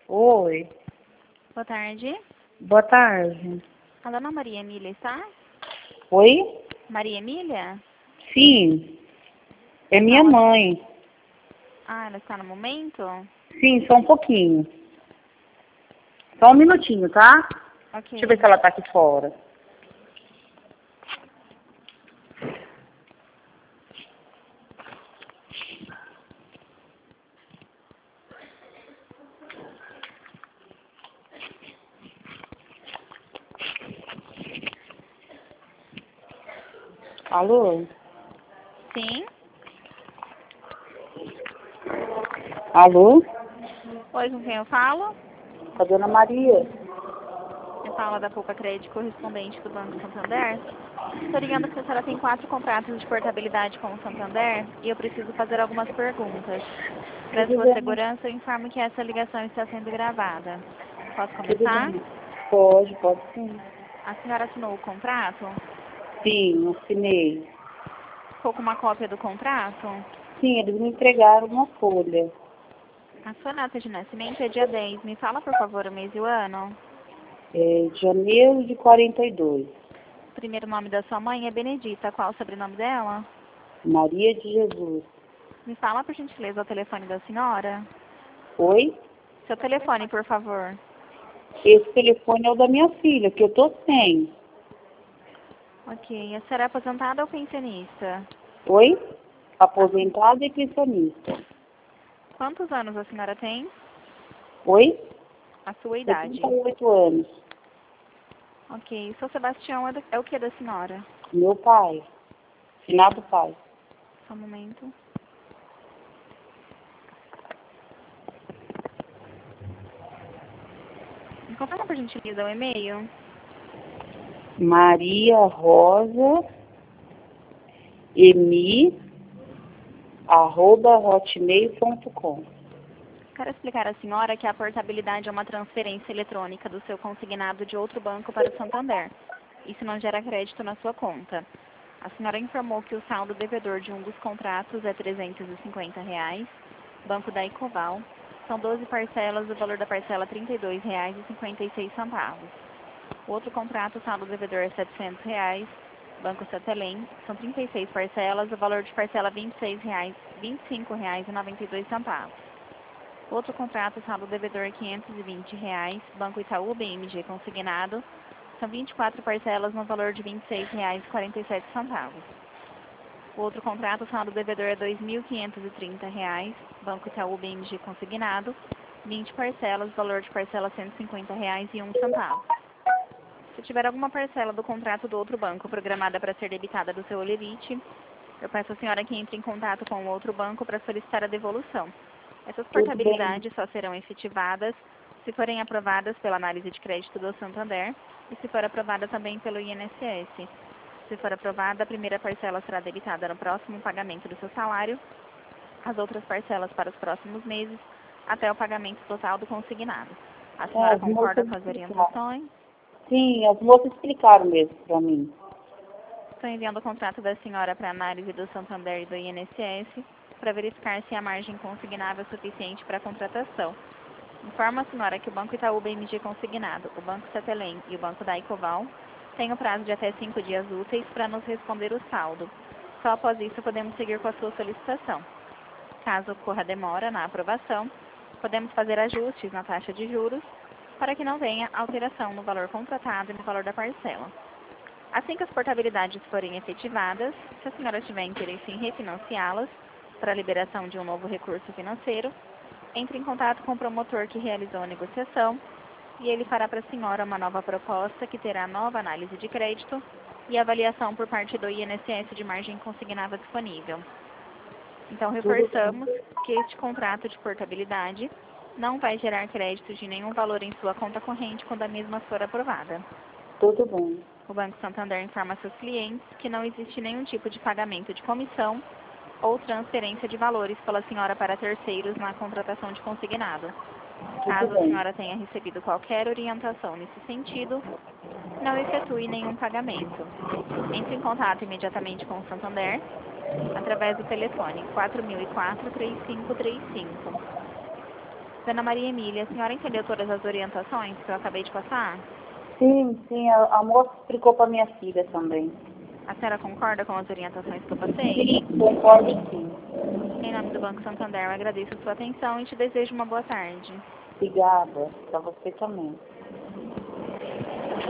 Oi, Boa tarde. boa tarde. A dona Maria Emília está? Oi? Maria Emília? Sim, é minha Fala. mãe. Ah, ela está no momento? Sim, só um pouquinho. Só um minutinho, tá? Ok. Deixa eu ver se ela tá aqui fora. Alô? Sim? Alô? Oi, com quem eu falo? Com a dona Maria? Eu falo da Poupa Crédito correspondente do Banco Santander. Estou ligando porque a senhora tem 4 contratos de portabilidade com o Santander e eu preciso fazer algumas perguntas. Para Tudo sua bem, segurança, eu informo que essa ligação está sendo gravada. Posso tudo começar? bem. Pode sim. A senhora assinou o contrato? Sim, assinei. Ficou com uma cópia do contrato? Sim, eles me entregaram uma folha. A sua data de nascimento é dia 10. Me fala, por favor, o mês e o ano. É de janeiro de 42. O primeiro nome da sua mãe é Benedita. Qual o sobrenome dela? Maria de Jesus. Me fala, por gentileza, o telefone da senhora. Oi? Seu telefone, por favor. Esse telefone é o da minha filha, que eu tô sem. Ok. A senhora é aposentada ou pensionista? Oi? A sen- Aposentada e pensionista. Quantos anos a senhora tem? Oi? A sua idade. 78 anos. Ok. Seu Sebastião é o que da senhora? Meu pai. Finado pai. Só um momento. Me confirma, por gentileza, o e-mail. Maria Rosa Emi @hotmail.com. Quero explicar à senhora que a portabilidade é uma transferência eletrônica do seu consignado de outro banco para o Santander. Isso não gera crédito na sua conta. A senhora informou que o saldo devedor de um dos contratos é R$ 350, Banco da Ecoval. São 12 parcelas, o valor da parcela R$ 32,56. O outro contrato, o saldo devedor é R$ 700, Banco Satelém. São 36 parcelas, o valor de parcela R$ 25,92. Outro contrato, saldo devedor R$ 520, Banco Itaú BMG consignado. São 24 parcelas no valor de R$ 26,47. O outro contrato, saldo devedor é R$ 2.530, Banco Itaú BMG consignado. 20 parcelas, valor de parcela R$ 150,01. Se tiver alguma parcela do contrato do outro banco programada para ser debitada do seu Olerite, eu peço à senhora que entre em contato com o outro banco para solicitar a devolução. Essas Tudo bem. portabilidades só serão efetivadas se forem aprovadas pela análise de crédito do Santander e se for aprovada também pelo INSS. Se for aprovada, a primeira parcela será debitada no próximo pagamento do seu salário, as outras parcelas para os próximos meses, até o pagamento total do consignado. A É, senhora as concorda moças com as explicaram. orientações? Sim, as moças explicaram mesmo pra mim. Estou enviando o contrato da senhora para análise do Santander e do INSS para verificar se a margem consignável é suficiente para a contratação. Informo a senhora que o Banco Itaú BMG consignado, o Banco Satelém e o Banco da Ecoval têm o prazo de até 5 dias úteis para nos responder o saldo. Só após isso podemos seguir com a sua solicitação. Caso ocorra demora na aprovação, podemos fazer ajustes na taxa de juros para que não venha alteração no valor contratado e no valor da parcela. Assim que as portabilidades forem efetivadas, se a senhora tiver interesse em refinanciá-las para a liberação de um novo recurso financeiro, entre em contato com o promotor que realizou a negociação e ele fará para a senhora uma nova proposta que terá nova análise de crédito e avaliação por parte do INSS de margem consignável disponível. Então, Tudo bem. reforçamos que este contrato de portabilidade não vai gerar crédito de nenhum valor em sua conta corrente quando a mesma for aprovada. Tudo bem. O Banco Santander informa a seus clientes que não existe nenhum tipo de pagamento de comissão ou transferência de valores pela senhora para terceiros na contratação de consignado. Tudo Caso a bem. senhora tenha recebido qualquer orientação nesse sentido, não efetue nenhum pagamento. Entre em contato imediatamente com o Santander através do telefone 4004-3535. Dona Maria Emília, a senhora entendeu todas as orientações que eu acabei de passar? Sim, sim, a moça explicou para minha filha também. A senhora concorda com as orientações que eu passei? Sim, concordo sim. Em nome do Banco Santander, eu agradeço a sua atenção e te desejo uma boa tarde. Obrigada, para você também.